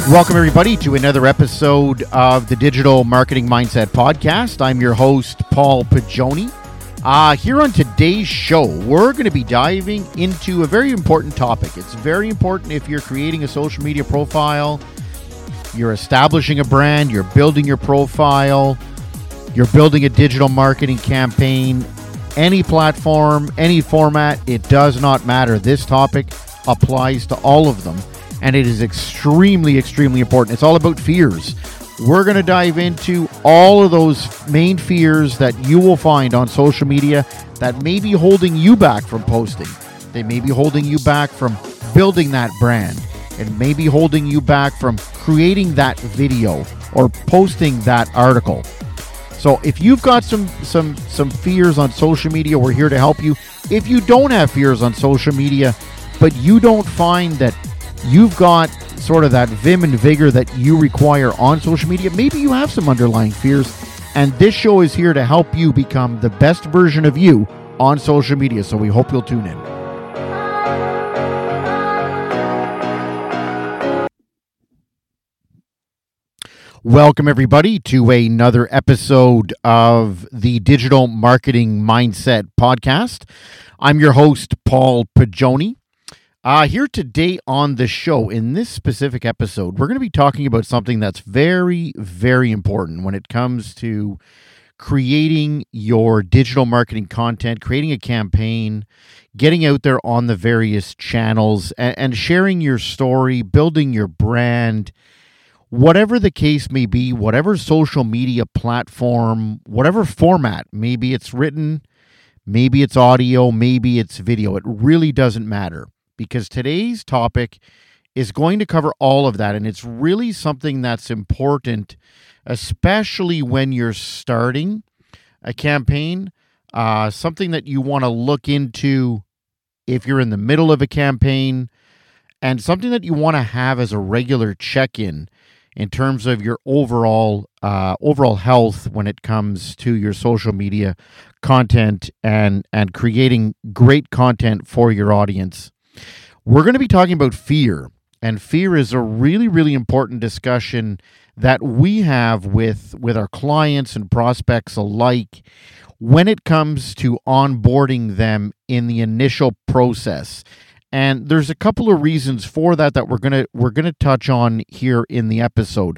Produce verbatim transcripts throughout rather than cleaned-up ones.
Welcome, everybody, to another episode of the Digital Marketing Mindset Podcast. I'm your host, Paul Pagoni. Uh, here on today's show, we're going to be diving into a very important topic. It's very important if you're creating a social media profile, you're establishing a brand, you're building your profile, you're building a digital marketing campaign, any platform, any format, it does not matter. This topic applies to all of them. And it is extremely, extremely important. It's all about fears. We're going to dive into all of those main fears that you will find on social media that may be holding you back from posting. They may be holding you back from building that brand. And may be holding you back from creating that video or posting that article. So if you've got some, some, some fears on social media, we're here to help you. If you don't have fears on social media, but you don't find that you've got sort of that vim and vigor that you require on social media, maybe you have some underlying fears, and this show is here to help you become the best version of you on social media. So we hope you'll tune in. Welcome, everybody, to another episode of the Digital Marketing Mindset Podcast. I'm your host, Paul Pagoni. Uh, here today on the show, in this specific episode, we're going to be talking about something that's very, very important when it comes to creating your digital marketing content, creating a campaign, getting out there on the various channels, and, and sharing your story, building your brand, whatever the case may be, whatever social media platform, whatever format, maybe it's written, maybe it's audio, maybe it's video. It really doesn't matter. Because today's topic is going to cover all of that, and it's really something that's important, especially when you're starting a campaign, uh, something that you want to look into if you're in the middle of a campaign, and something that you want to have as a regular check-in in terms of your overall uh, overall health when it comes to your social media content and, and creating great content for your audience. We're going to be talking about fear, and fear is a really, really important discussion that we have with, with our clients and prospects alike when it comes to onboarding them in the initial process. And there's a couple of reasons for that that we're going to we're going to touch on here in the episode.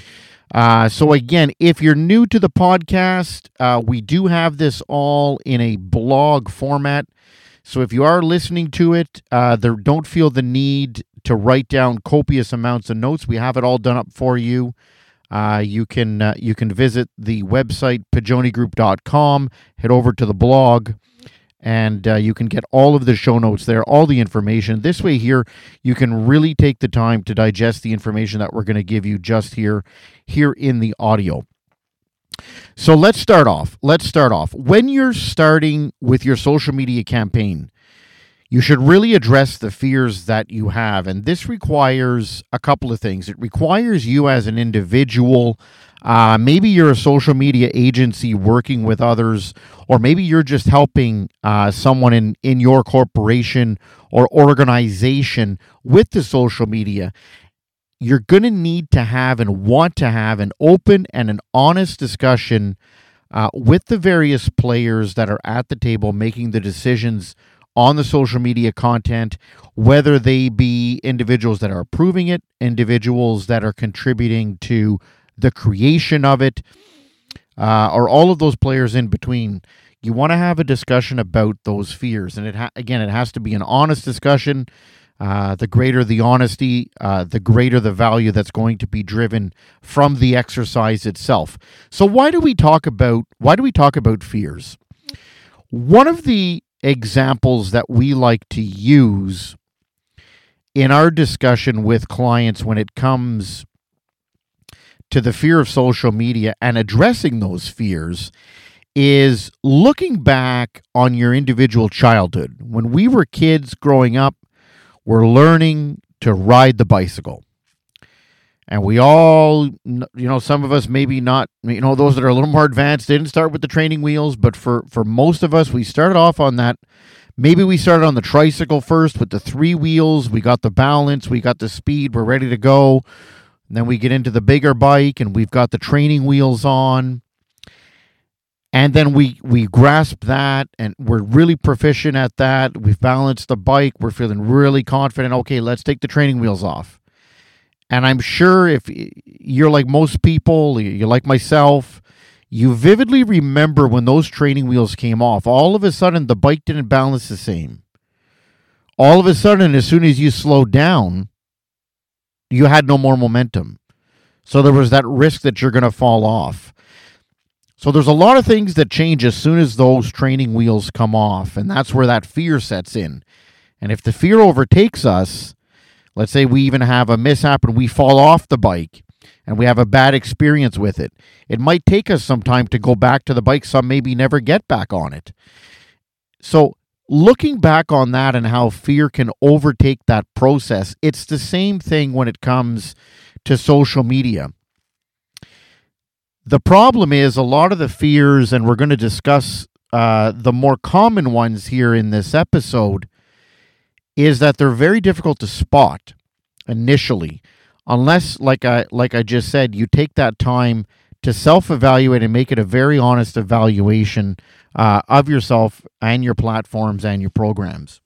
Uh, so again, if you're new to the podcast, uh, we do have this all in a blog format. So if you are listening to it, uh, there, don't feel the need to write down copious amounts of notes. We have it all done up for you. Uh, you can uh, you can visit the website, pagoni group dot com, head over to the blog, and uh, you can get all of the show notes there, all the information. This way here, you can really take the time to digest the information that we're going to give you just here, here in the audio. So let's start off. Let's start off. When you're starting with your social media campaign, you should really address the fears that you have. And this requires a couple of things. It requires you as an individual. Uh, maybe you're a social media agency working with others, or maybe you're just helping uh, someone in, in your corporation or organization with the social media. You're going to need to have and want to have an open and an honest discussion uh, with the various players that are at the table making the decisions on the social media content, whether they be individuals that are approving it, individuals that are contributing to the creation of it, uh, or all of those players in between. You want to have a discussion about those fears. And it ha- again, it has to be an honest discussion. Uh, the greater the honesty, uh, the greater the value that's going to be driven from the exercise itself. So why do we talk about why do we talk about fears? One of the examples that we like to use in our discussion with clients when it comes to the fear of social media and addressing those fears is looking back on your individual childhood. When we were kids growing up, we're learning to ride the bicycle. And we all, you know, some of us maybe not, you know, those that are a little more advanced didn't start with the training wheels, but for, for most of us, we started off on that. Maybe we started on the tricycle first with the three wheels. We got the balance, we got the speed, we're ready to go. And then we get into the bigger bike and we've got the training wheels on. And then we, we grasp that and we're really proficient at that. We've balanced the bike. We're feeling really confident. Okay, let's take the training wheels off. And I'm sure if you're like most people, you're like myself, you vividly remember when those training wheels came off. All of a sudden, the bike didn't balance the same. All of a sudden, as soon as you slowed down, you had no more momentum. So there was that risk that you're going to fall off. So there's a lot of things that change as soon as those training wheels come off, and that's where that fear sets in. And if the fear overtakes us, let's say we even have a mishap and we fall off the bike and we have a bad experience with it, it might take us some time to go back to the bike. Some maybe never get back on it. So looking back on that and how fear can overtake that process, it's the same thing when it comes to social media. The problem is a lot of the fears, and we're going to discuss uh, the more common ones here in this episode, is that they're very difficult to spot initially, unless, like I like I just said, you take that time to self-evaluate and make it a very honest evaluation uh, of yourself and your platforms and your programs.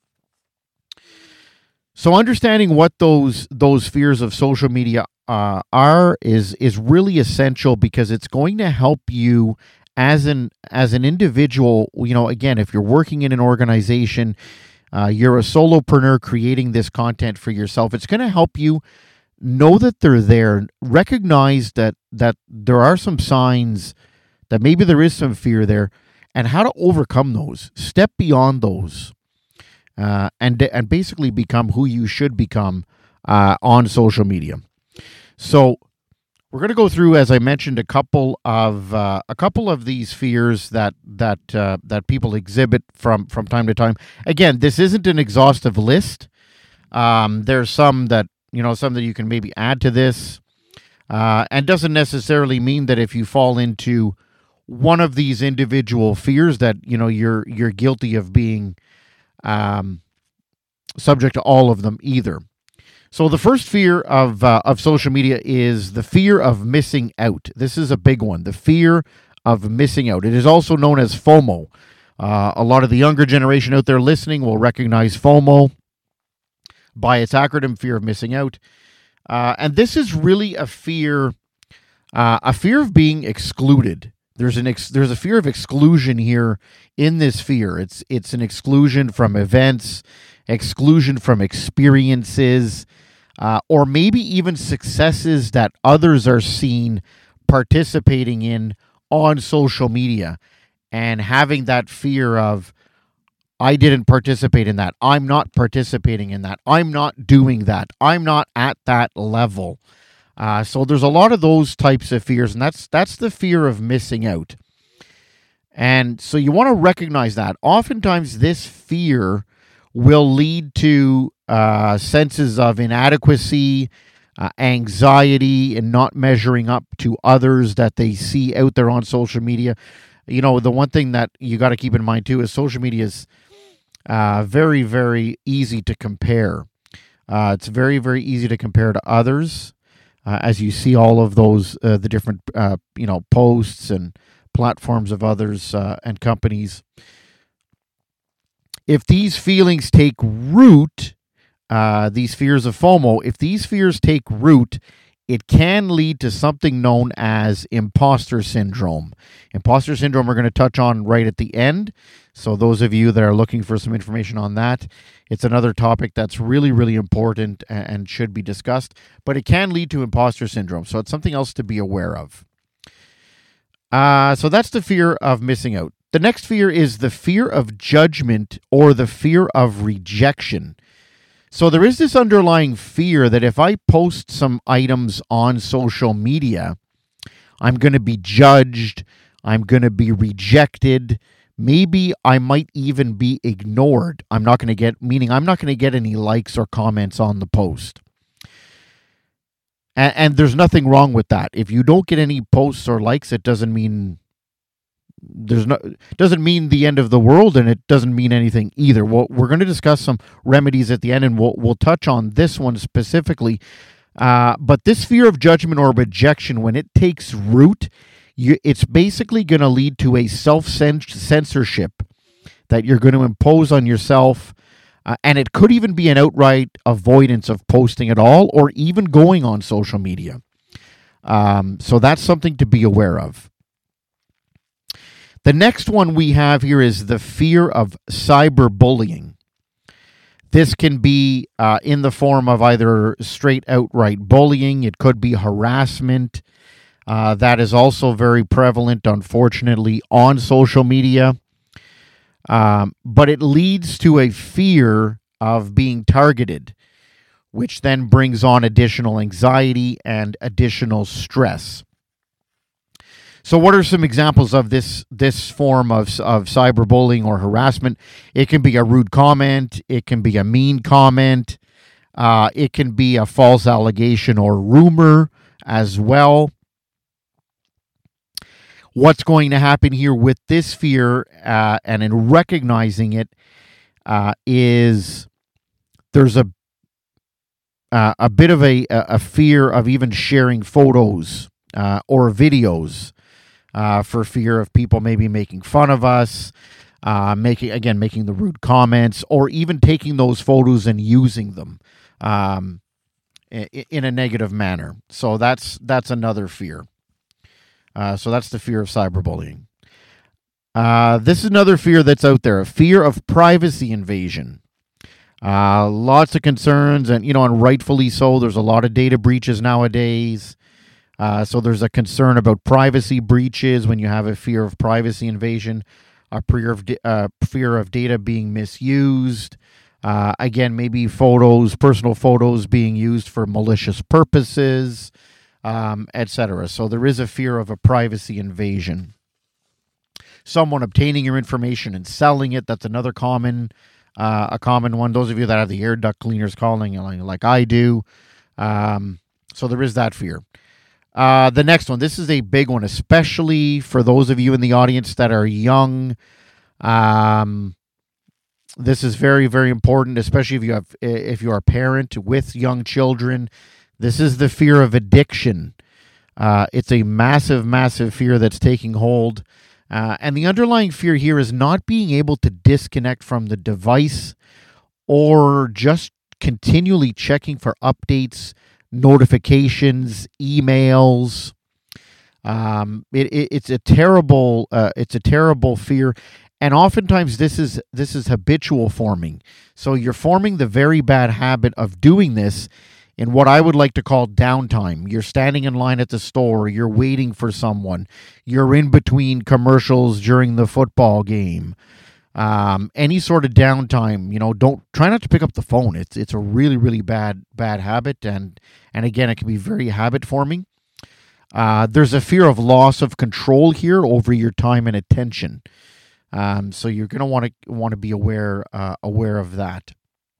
So understanding what those those fears of social media uh, are is is really essential, because it's going to help you as an as an individual. You know, again, if you're working in an organization, uh, you're a solopreneur creating this content for yourself, it's going to help you know that they're there, recognize that that there are some signs that maybe there is some fear there, and how to overcome those, step beyond those. Uh, and and basically become who you should become uh, on social media. So we're going to go through, as I mentioned, a couple of uh, a couple of these fears that that uh, that people exhibit from from time to time. Again, this isn't an exhaustive list. Um, there's some that you know, some that you can maybe add to this, uh, and doesn't necessarily mean that if you fall into one of these individual fears that you know you're you're guilty of being Um, subject to all of them either. So the first fear of uh, of social media is the fear of missing out. This is a big one, the fear of missing out. It is also known as FOMO. Uh, a lot of the younger generation out there listening will recognize FOMO by its acronym, fear of missing out. Uh, and this is really a fear, uh, a fear of being excluded. There's an ex- there's a fear of exclusion here in this fear. It's it's an exclusion from events, exclusion from experiences, uh, or maybe even successes that others are seen participating in on social media, and having that fear of, I didn't participate in that. I'm not participating in that. I'm not doing that. I'm not at that level. Uh, so there's a lot of those types of fears, and that's that's the fear of missing out. And so you want to recognize that. Oftentimes this fear will lead to uh, senses of inadequacy, uh, anxiety, and not measuring up to others that they see out there on social media. You know, the one thing that you got to keep in mind too is social media is uh, very, very easy to compare. Uh, it's very, very easy to compare to others. Uh, as you see all of those, uh, the different, uh, you know, posts and platforms of others uh, and companies. If these feelings take root, uh, these fears of FOMO, if these fears take root, it can lead to something known as imposter syndrome. Imposter syndrome we're going to touch on right at the end. So those of you that are looking for some information on that, it's another topic that's really, really important and should be discussed. But it can lead to imposter syndrome. So it's something else to be aware of. Uh, so that's the fear of missing out. The next fear is the fear of judgment or the fear of rejection. So there is this underlying fear that if I post some items on social media, I'm going to be judged, I'm going to be rejected, maybe I might even be ignored. I'm not going to get, meaning I'm not going to get any likes or comments on the post. And, and there's nothing wrong with that. If you don't get any posts or likes, it doesn't mean there's no doesn't mean the end of the world, and it doesn't mean anything either. Well, we're going to discuss some remedies at the end, and we'll we'll touch on this one specifically. Uh, but this fear of judgment or rejection, when it takes root, you, it's basically going to lead to a self-censorship that you're going to impose on yourself. Uh, and it could even be an outright avoidance of posting at all or even going on social media. Um, so that's something to be aware of. The next one we have here is the fear of cyberbullying. This can be uh, in the form of either straight outright bullying. It could be harassment. Uh, that is also very prevalent, unfortunately, on social media. Um, but it leads to a fear of being targeted, which then brings on additional anxiety and additional stress. So what are some examples of this this form of, of cyberbullying or harassment? It can be a rude comment. It can be a mean comment. Uh, it can be a false allegation or rumor as well. What's going to happen here with this fear uh, and in recognizing it uh, is there's a uh, a bit of a, a fear of even sharing photos uh, or videos. Uh, for fear of people maybe making fun of us, uh, making again making the rude comments, or even taking those photos and using them um, in, in a negative manner. So that's that's another fear. Uh, so that's the fear of cyberbullying. Uh, this is another fear that's out there: a fear of privacy invasion. Uh, lots of concerns, and you know, and rightfully so. There's a lot of data breaches nowadays. Uh, so there's a concern about privacy breaches when you have a fear of privacy invasion, a fear of, uh, fear of data being misused. Uh, again, maybe photos, personal photos being used for malicious purposes, um, et cetera. So there is a fear of a privacy invasion. Someone obtaining your information and selling it, that's another common uh, a common one. Those of you that have the air duct cleaners calling, like, like I do. Um, so there is that fear. Uh, the next one, this is a big one, especially for those of you in the audience that are young. Um, this is very, very important, especially if you have, if you're a parent with young children. This is the fear of addiction. Uh, it's a massive, massive fear that's taking hold. Uh, and the underlying fear here is not being able to disconnect from the device or just continually checking for updates, notifications, emails. Um, it, it, it's a terrible, uh, it's a terrible fear, and oftentimes this is this is habitual forming. So you're forming the very bad habit of doing this in what I would like to call downtime. You're standing in line at the store, you're waiting for someone, you're in between commercials during the football game. Um, any sort of downtime, you know, don't try not to pick up the phone. It's it's a really, really bad, bad habit. And, and again, it can be very habit forming. Uh, there's a fear of loss of control here over your time and attention. Um, so you're going to want to want to be aware, uh, aware of that.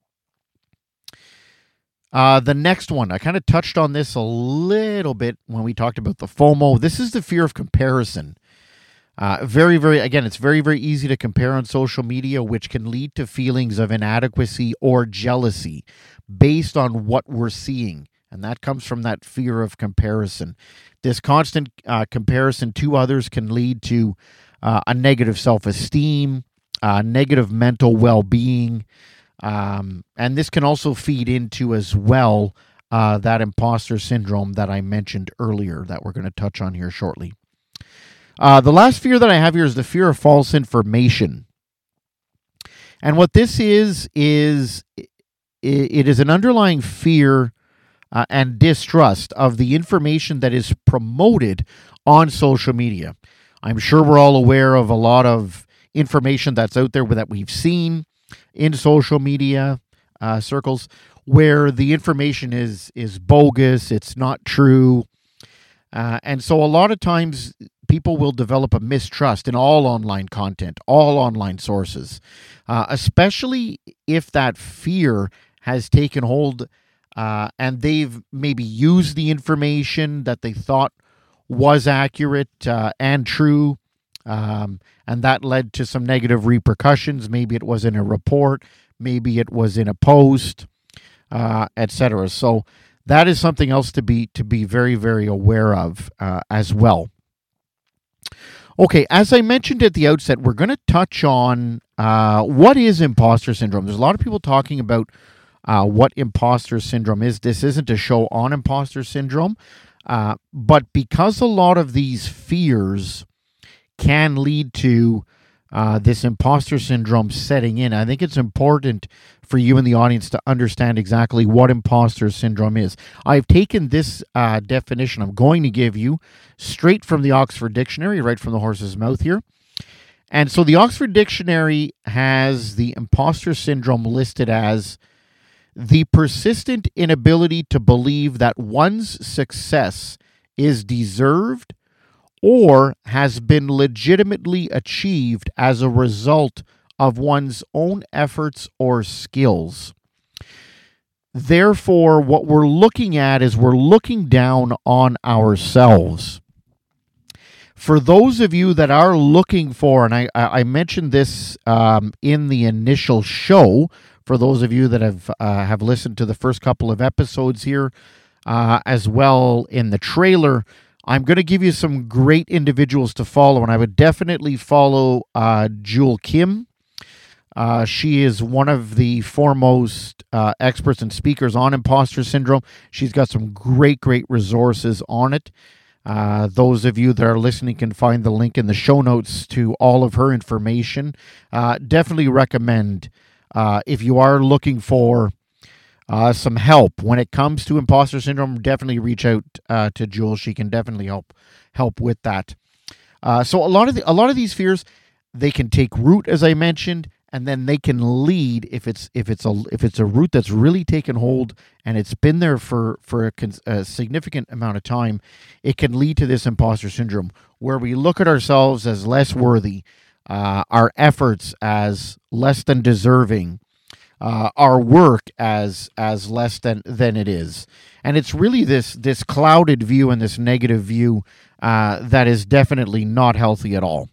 Uh, the next one, I kind of touched on this a little bit when we talked about the FOMO. This is the fear of comparison. Uh, very, very, again, it's very, very easy to compare on social media, which can lead to feelings of inadequacy or jealousy based on what we're seeing. And that comes from that fear of comparison. This constant uh, comparison to others can lead to uh, a negative self-esteem, uh, negative mental well-being. Um, and this can also feed into as well uh, that imposter syndrome that I mentioned earlier that we're going to touch on here shortly. Uh, the last fear that I have here is the fear of false information. And what this is, is it is an underlying fear uh, and distrust of the information that is promoted on social media. I'm sure we're all aware of a lot of information that's out there that we've seen in social media uh, circles where the information is, is bogus, it's not true. Uh, and so a lot of times people will develop a mistrust in all online content, all online sources, uh, especially if that fear has taken hold uh, and they've maybe used the information that they thought was accurate uh, and true, um, and that led to some negative repercussions. Maybe it was in a report, maybe it was in a post, uh, et cetera. So that is something else to be to be very, very aware of uh, as well. Okay, as I mentioned at the outset, we're going to touch on uh, what is imposter syndrome. There's a lot of people talking about uh, what imposter syndrome is. This isn't a show on imposter syndrome, uh, but because a lot of these fears can lead to uh, this imposter syndrome setting in, I think it's important for you in the audience to understand exactly what imposter syndrome is. I've taken this uh, definition I'm going to give you straight from the Oxford Dictionary, right from the horse's mouth here. And so the Oxford Dictionary has the imposter syndrome listed as the persistent inability to believe that one's success is deserved or has been legitimately achieved as a result of one's own efforts or skills. Therefore, what we're looking at is we're looking down on ourselves. For those of you that are looking for, and I, I mentioned this um, in the initial show, for those of you that have uh, have listened to the first couple of episodes here, uh, as well in the trailer, I'm going to give you some great individuals to follow, and I would definitely follow uh, Jewel Kim. Uh, she is one of the foremost uh, experts and speakers on imposter syndrome. She's got some great, great resources on it. Uh, those of you that are listening can find the link in the show notes to all of her information. Uh, definitely recommend, uh, if you are looking for uh, some help when it comes to imposter syndrome, definitely reach out uh, to Jewel. She can definitely help help with that. Uh, so a lot of the, a lot of these fears, they can take root, as I mentioned, and then they can lead if it's if it's a if it's a root that's really taken hold and it's been there for for a, a significant amount of time. It can lead to this imposter syndrome where we look at ourselves as less worthy, uh, our efforts as less than deserving, uh, our work as as less than than it is, and it's really this this clouded view and this negative view uh, that is definitely not healthy at all.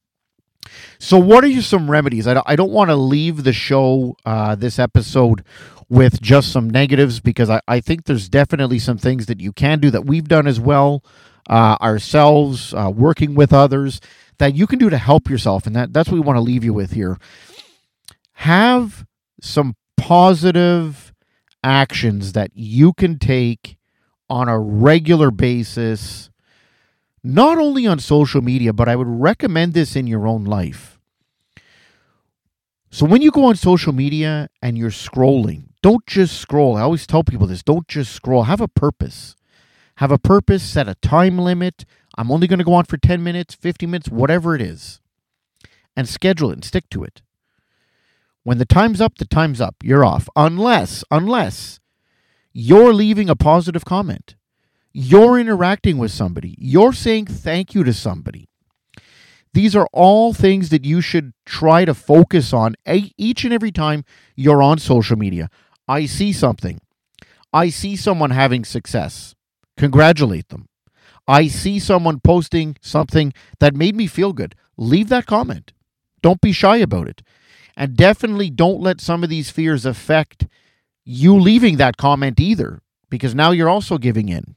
So what are some remedies? I don't, I don't want to leave the show, uh, this episode, with just some negatives, because I, I think there's definitely some things that you can do that we've done as well, uh, ourselves, uh, working with others, that you can do to help yourself. And that, that's what we want to leave you with here. Have some positive actions that you can take on a regular basis, not only on social media, but I would recommend this in your own life. So when you go on social media and you're scrolling, don't just scroll. I always tell people this. Don't just scroll. Have a purpose. Have a purpose. Set a time limit. I'm only going to go on for ten minutes, fifty minutes, whatever it is. And schedule it and stick to it. When the time's up, the time's up. You're off. Unless, unless you're leaving a positive comment. You're interacting with somebody. You're saying thank you to somebody. These are all things that you should try to focus on each and every time you're on social media. I see something. I see someone having success. Congratulate them. I see someone posting something that made me feel good. Leave that comment. Don't be shy about it. And definitely don't let some of these fears affect you leaving that comment either, because now you're also giving in.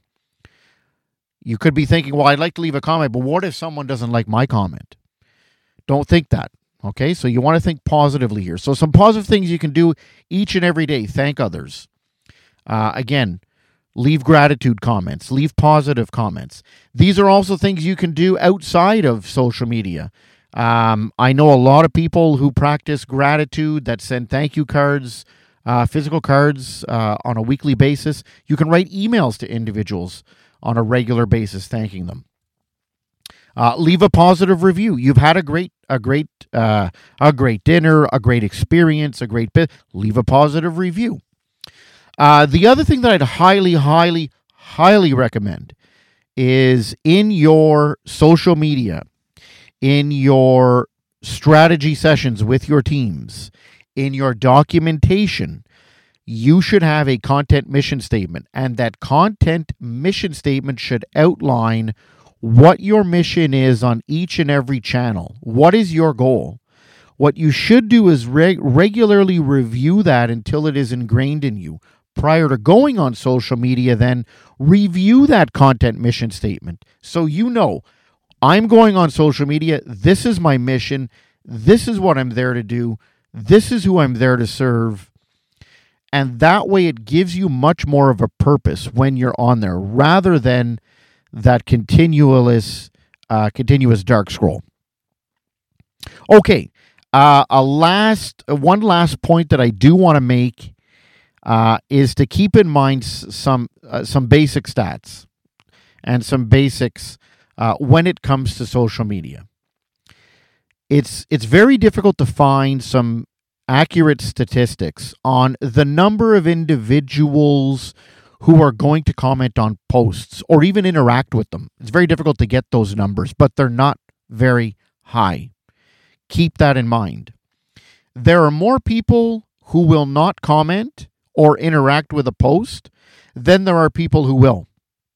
You could be thinking, well, I'd like to leave a comment, but what if someone doesn't like my comment? Don't think that, okay? So you want to think positively here. So some positive things you can do each and every day. Thank others. Uh, again, leave gratitude comments. Leave positive comments. These are also things you can do outside of social media. Um, I know a lot of people who practice gratitude, that send thank you cards, uh, physical cards uh, on a weekly basis. You can write emails to individuals on a regular basis, thanking them. Uh, leave a positive review. You've had a great, a great, uh, a great dinner, a great experience, a great bit. Leave a positive review. Uh, the other thing that I'd highly, highly, highly recommend is in your social media, in your strategy sessions with your teams, in your documentation, you should have a content mission statement, and that content mission statement should outline what your mission is on each and every channel. What is your goal? What you should do is reg- regularly review that until it is ingrained in you. prior to going on social media, then review that content mission statement. So you know, I'm going on social media. This is my mission. This is what I'm there to do. This is who I'm there to serve. And that way it gives you much more of a purpose when you're on there rather than that continuous, uh, continuous dark scroll. Okay. Uh, a last, one last point that I do want to make uh, is to keep in mind some uh, some basic stats and some basics uh, when it comes to social media. It's it's very difficult to find some accurate statistics on the number of individuals who are going to comment on posts or even interact with them. It's very difficult to get those numbers, but they're not very high. Keep that in mind. There are more people who will not comment or interact with a post than there are people who will.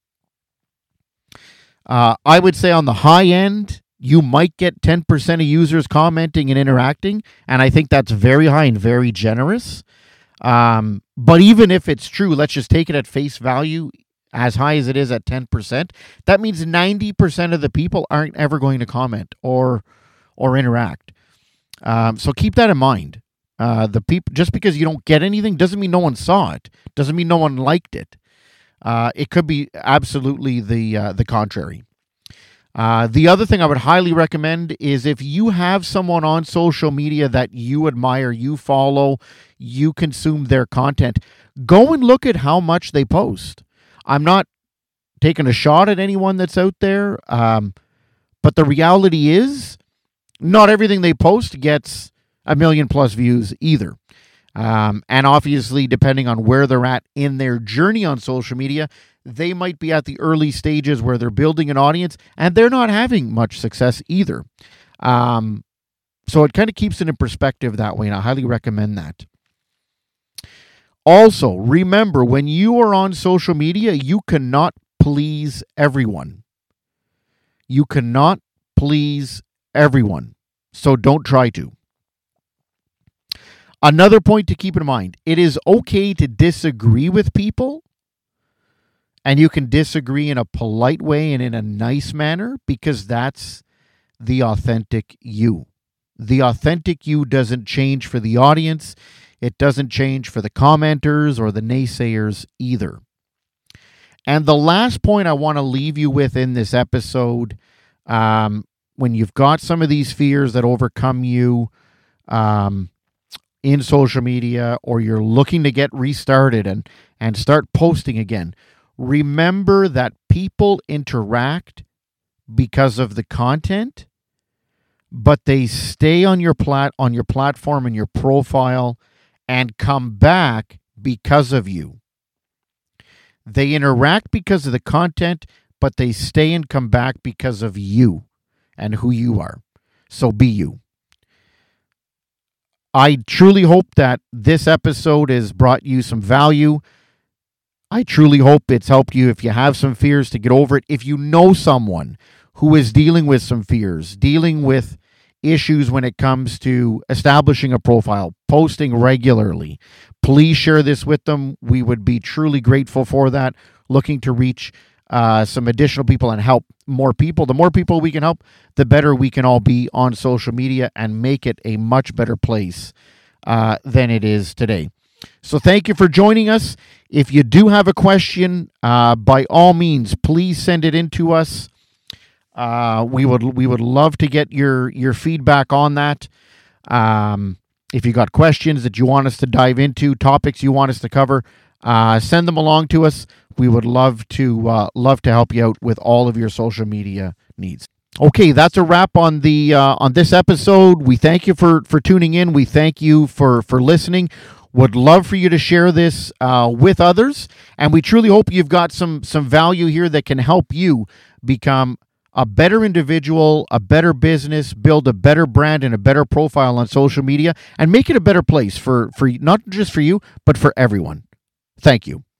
Uh, I would say on the high end, you might get ten percent of users commenting and interacting, and I think that's very high and very generous. Um, but even if it's true, let's just take it at face value, as high as it is at ten percent, that means ninety percent of the people aren't ever going to comment or or interact. Um, so keep that in mind. Uh, the people, just because you don't get anything doesn't mean no one saw it. Doesn't mean no one liked it. Uh, it could be absolutely the uh, the contrary. Uh, the other thing I would highly recommend is if you have someone on social media that you admire, you follow, you consume their content, go and look at how much they post. I'm not taking a shot at anyone that's out there, um, but the reality is not everything they post gets a million plus views either. Um, and obviously, depending on where they're at in their journey on social media, they might be at the early stages where they're building an audience and they're not having much success either. Um, so it kind of keeps it in perspective that way, and I highly recommend that. Also, remember, when you are on social media, you cannot please everyone. You cannot please everyone. So don't try to. Another point to keep in mind, it is okay to disagree with people, and you can disagree in a polite way and in a nice manner because that's the authentic you. The authentic you doesn't change for the audience. It doesn't change for the commenters or the naysayers either. And the last point I want to leave you with in this episode, um, when you've got some of these fears that overcome you um, in social media, or you're looking to get restarted and, and start posting again, remember that people interact because of the content, but they stay on your plat on your platform and your profile and come back because of you. They interact because of the content, but they stay and come back because of you and who you are. So be you. I truly hope that this episode has brought you some value. I truly hope it's helped you if you have some fears to get over it. If you know someone who is dealing with some fears, dealing with issues when it comes to establishing a profile, posting regularly, please share this with them. We would be truly grateful for that, looking to reach uh, some additional people and help more people. The more people we can help, the better we can all be on social media and make it a much better place uh, than it is today. So thank you for joining us. If you do have a question, uh, by all means, please send it in to us. Uh, we would we would love to get your, your feedback on that. Um, if you got questions that you want us to dive into, topics you want us to cover, uh, send them along to us. We would love to uh, love to help you out with all of your social media needs. Okay, that's a wrap on the uh, on this episode. We thank you for for tuning in. We thank you for for listening. Would love for you to share this uh, with others, and we truly hope you've got some some value here that can help you become a better individual, a better business, build a better brand and a better profile on social media, and make it a better place for for not just for you, but for everyone. Thank you.